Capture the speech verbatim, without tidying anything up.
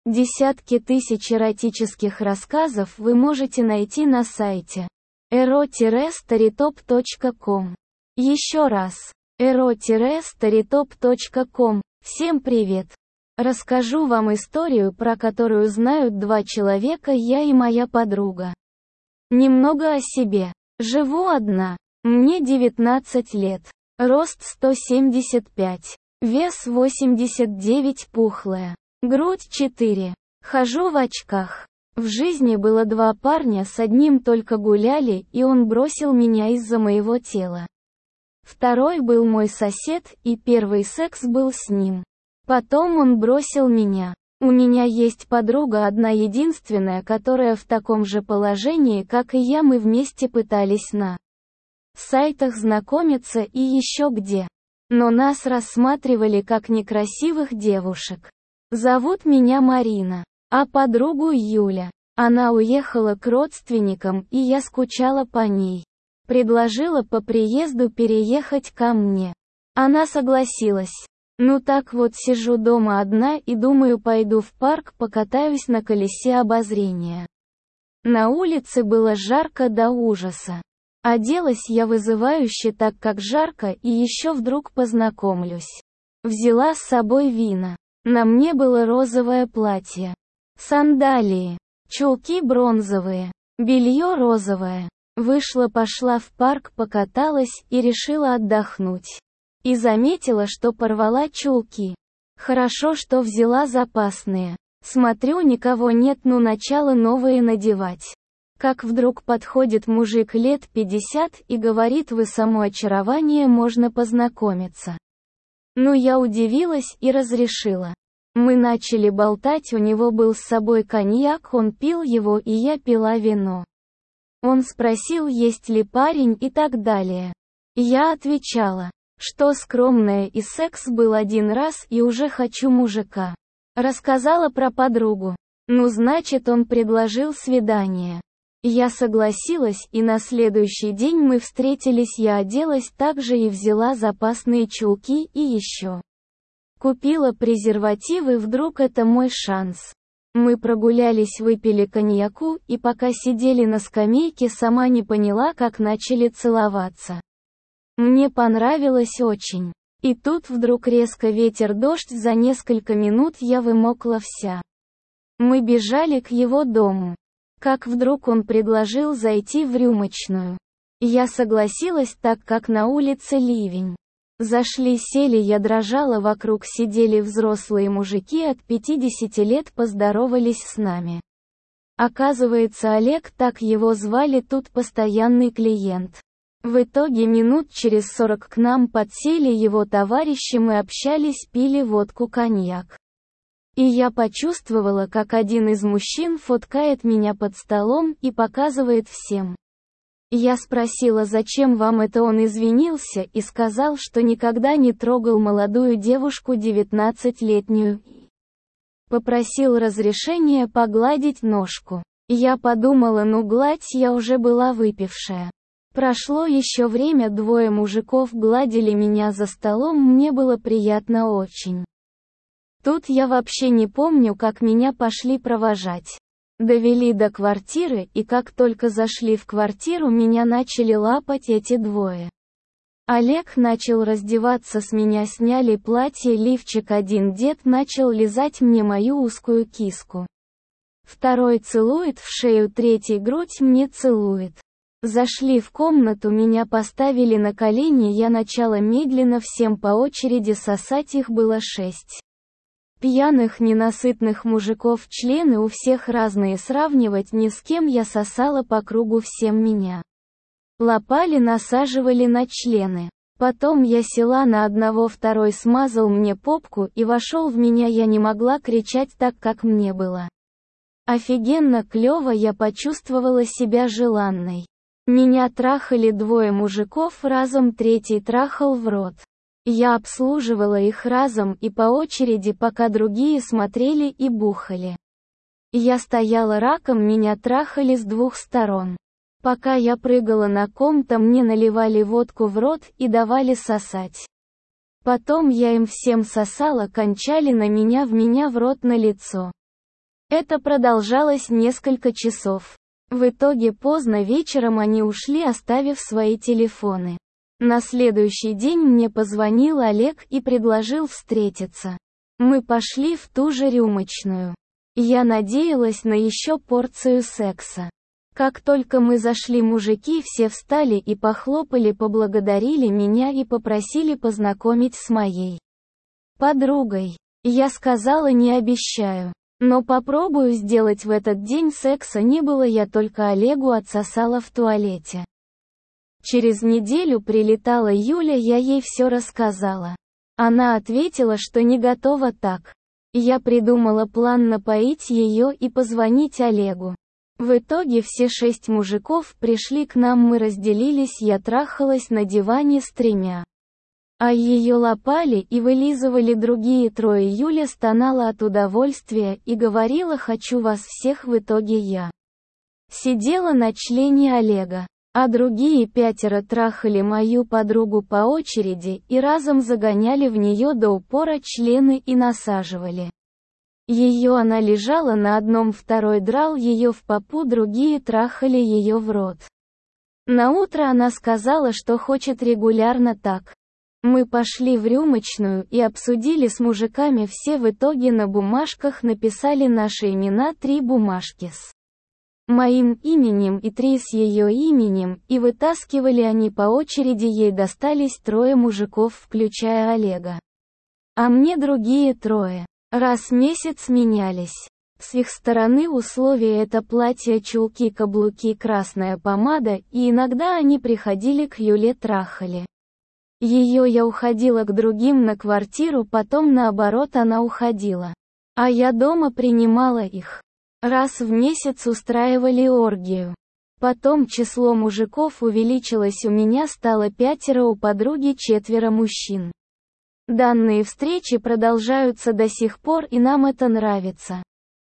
Десятки тысяч эротических рассказов вы можете найти на сайте эро старитоп точка ком. Еще раз, эро старитоп точка ком. Всем привет! Расскажу вам историю, про которую знают два человека, я и моя подруга. Немного о себе. Живу одна. Мне девятнадцать лет. Рост сто семьдесят пять. Вес восемьдесят девять, пухлая. Грудь четыре. Хожу в очках. В жизни было два парня, с одним только гуляли, и он бросил меня из-за моего тела. Второй был мой сосед, и первый секс был с ним. Потом он бросил меня. У меня есть подруга одна единственная, которая в таком же положении, как и я, мы вместе пытались на сайтах знакомиться и еще где. Но нас рассматривали как некрасивых девушек. Зовут меня Марина, а подругу Юля. Она уехала к родственникам, и я скучала по ней. Предложила по приезду переехать ко мне. Она согласилась. Ну так вот сижу дома одна и думаю, пойду в парк, покатаюсь на колесе обозрения. На улице было жарко до ужаса. Оделась я вызывающе, так как жарко, и еще вдруг познакомлюсь. Взяла с собой вина. На мне было розовое платье, сандалии, чулки бронзовые, белье розовое. Вышла-пошла в парк, покаталась и решила отдохнуть. И заметила, что порвала чулки. Хорошо, что взяла запасные. Смотрю, никого нет, ну начала новые надевать. Как вдруг подходит мужик лет пятьдесят и говорит: вы само очарование, можно познакомиться. Ну я удивилась и разрешила. Мы начали болтать, у него был с собой коньяк, он пил его и я пила вино. Он спросил, есть ли парень и так далее. Я отвечала, что скромная, и секс был один раз и уже хочу мужика. Рассказала про подругу. Ну значит, он предложил свидание. Я согласилась, и на следующий день мы встретились, я оделась так же и взяла запасные чулки и еще купила презервативы, вдруг это мой шанс. Мы прогулялись, выпили коньяку, и пока сидели на скамейке, сама не поняла, как начали целоваться. Мне понравилось очень. И тут вдруг резко ветер, дождь, за несколько минут я вымокла вся. Мы бежали к его дому. Как вдруг он предложил зайти в рюмочную. Я согласилась, так как на улице ливень. Зашли, сели, я дрожала, вокруг сидели взрослые мужики от пятидесяти лет, поздоровались с нами. Оказывается, Олег, так его звали, тут постоянный клиент. В итоге минут через сорок к нам подсели его товарищи, мы общались, пили водку, коньяк. И я почувствовала, как один из мужчин фоткает меня под столом и показывает всем. Я спросила, зачем вам это, он извинился и сказал, что никогда не трогал молодую девушку девятнадцатилетнюю. Попросил разрешения погладить ножку. Я подумала, ну гладь, я уже была выпившая. Прошло еще время, двое мужиков гладили меня за столом, мне было приятно очень. Тут я вообще не помню, как меня пошли провожать. Довели до квартиры, и как только зашли в квартиру, меня начали лапать эти двое. Олег начал раздеваться, с меня сняли платье, лифчик, один дед начал лизать мне мою узкую киску. Второй целует в шею, третий грудь мне целует. Зашли в комнату, меня поставили на колени, я начала медленно всем по очереди сосать, их было шесть. Пьяных ненасытных мужиков, члены у всех разные, сравнивать ни с кем, я сосала по кругу, всем меня лапали, насаживали на члены. Потом я села на одного, второй смазал мне попку и вошел в меня, я не могла кричать, так как мне было офигенно клево, я почувствовала себя желанной. Меня трахали двое мужиков разом, третий трахал в рот. Я обслуживала их разом и по очереди, пока другие смотрели и бухали. Я стояла раком, меня трахали с двух сторон. Пока я прыгала на ком-то, мне наливали водку в рот и давали сосать. Потом я им всем сосала, кончали на меня, в меня в рот, на лицо. Это продолжалось несколько часов. В итоге поздно вечером они ушли, оставив свои телефоны. На следующий день мне позвонил Олег и предложил встретиться. Мы пошли в ту же рюмочную. Я надеялась на еще порцию секса. Как только мы зашли, мужики все встали и похлопали, поблагодарили меня и попросили познакомить с моей подругой. Я сказала, не обещаю. Но попробую сделать. В этот день секса не было, я только Олегу отсосала в туалете. Через неделю прилетала Юля, я ей все рассказала. Она ответила, что не готова так. Я придумала план напоить ее и позвонить Олегу. В итоге все шесть мужиков пришли к нам, мы разделились, я трахалась на диване с тремя. А ее лапали и вылизывали другие трое. Юля стонала от удовольствия и говорила: «Хочу вас всех». В итоге я сидела на члене Олега, а другие пятеро трахали мою подругу по очереди и разом загоняли в нее до упора члены и насаживали ее. Она лежала на одном, второй драл ее в попу, другие трахали ее в рот. Наутро она сказала, что хочет регулярно так. Мы пошли в рюмочную и обсудили с мужиками все. В итоге на бумажках написали наши имена, три бумажки с моим именем и три с ее именем, и вытаскивали они по очереди. Ей достались трое мужиков, включая Олега. А мне другие трое. Раз в месяц менялись. С их стороны условия — это платье, чулки, каблуки, красная помада, и иногда они приходили к Юле, трахали ее, я уходила к другим на квартиру, потом наоборот она уходила. А я дома принимала их. Раз в месяц устраивали оргию. Потом число мужиков увеличилось, у меня стало пятеро, у подруги четверо мужчин. Данные встречи продолжаются до сих пор, и нам это нравится.